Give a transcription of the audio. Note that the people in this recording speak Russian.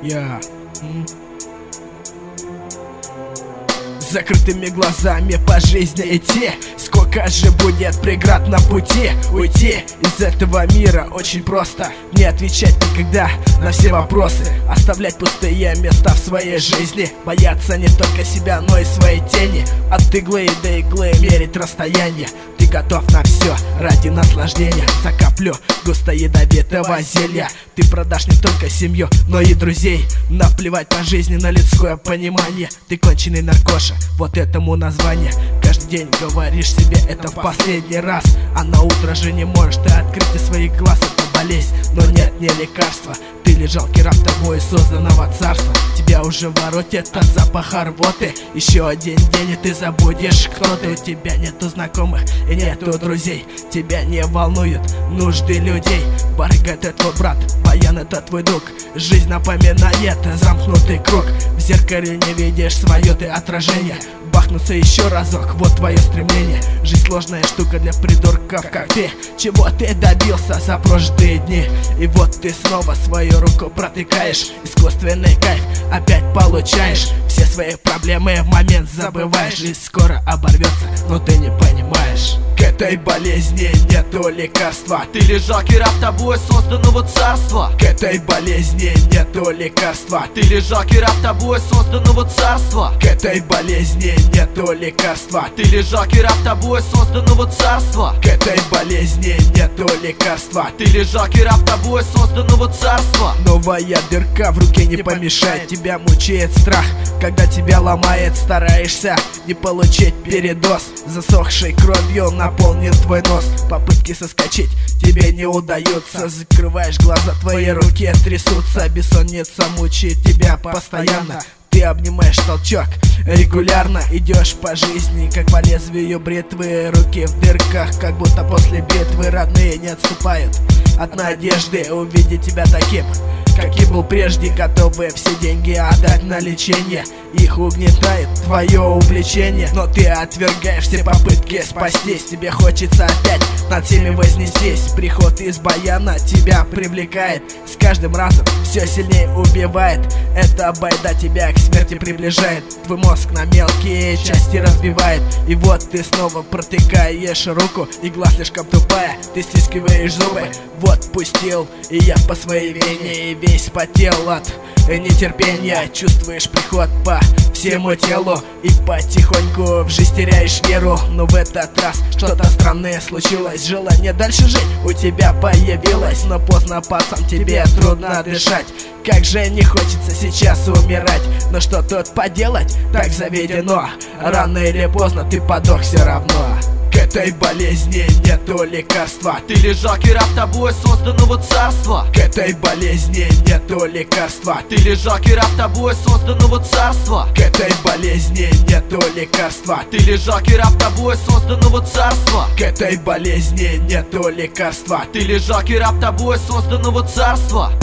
Я закрытыми глазами по жизни идти. Сколько же будет преград на пути. Уйти из этого мира очень просто. Не отвечать никогда на все вопросы. Оставлять пустые места в своей жизни. Бояться не только себя, но и своей тени. От иглы до иглы мерить расстояние. Ты готов на все ради наслаждения. За каплю густо ядовитого зелья ты продашь не только семью, но и друзей. Наплевать по жизни на людское понимание. Ты конченый наркоша, вот этому название. Каждый день говоришь себе это в последний раз, а на утро же не можешь ты открыть своих глаз. Это болезнь, но нет, не лекарства. Ты лишь жалкий раб тобой созданного царства. Тебя уже воротит от запаха рвоты. Еще один день и ты забудешь, кто ты. У тебя нету знакомых и нету друзей. Тебя не волнуют нужды людей. Барыга это твой брат, баян это твой друг. Жизнь напоминает замкнутый круг. В зеркале не видишь свое ты отражение. Бахнуться еще разок, вот твое стремление. Жизнь сложная штука для придурков, как ты. Чего ты добился за прожитые дни? И вот ты снова свою руку протыкаешь. Искусственный кайф опять получаешь. Все свои проблемы в момент забываешь. Жизнь скоро оборвется, но ты не понимаешь. К этой болезни нету лекарства. Ты лишь жалкий раб тобой созданного царства. К этой болезни нету лекарства. Ты лишь жалкий раб тобой созданного царства. К этой болезни нету лекарства. Ты лишь жалкий раб тобой созданного царства. К этой болезни нету лекарства. Ты лишь жалкий раб тобой созданного царства. Новая дырка в руке не помешает. Тебя мучает страх, когда тебя ломает. Стараешься не получить передоз. Засохшей кровью наполнен твой нос. Попытки соскочить тебе не удаются. Закрываешь глаза, твои руки трясутся. Бессонница мучает тебя постоянно. Ты обнимаешь толчок, регулярно идешь по жизни, как по лезвию бритвы. Руки в дырках, как будто после битвы. Родные не отступают от надежды увидеть тебя таким, каким был прежде. Готовы все деньги отдать на лечение. Их угнетает твое увлечение, но ты отвергаешь все попытки спастись. Тебе хочется опять над всеми вознестись. Приход из баяна тебя привлекает. С каждым разом все сильнее убивает. Эта байда тебя к смерти приближает. Твой мозг на мелкие части разбивает. И вот ты снова протыкаешь руку. Игла слишком тупая, ты стискиваешь зубы. Вот пустил и я по своей вене. И весь потел от нетерпения. Чувствуешь приход по всему телу. И потихоньку в жизнь теряешь веру. Но в этот раз что-то странное случилось. Желание дальше жить у тебя появилось. Но поздно, пацан, тебе трудно дышать. Как же не хочется сейчас умирать. Но что тут поделать, так заведено. Рано или поздно ты подох все равно. К этой болезни нету лекарства. Ты лишь жалкий раб тобой созданного царства. К этой болезни нету лекарства. Ты лишь жалкий раб тобой созданного царства. К этой болезни нету лекарства. Ты лишь жалкий раб тобой созданного царства. К этой болезни нету лекарства. Ты лишь жалкий раб тобой созданного царства.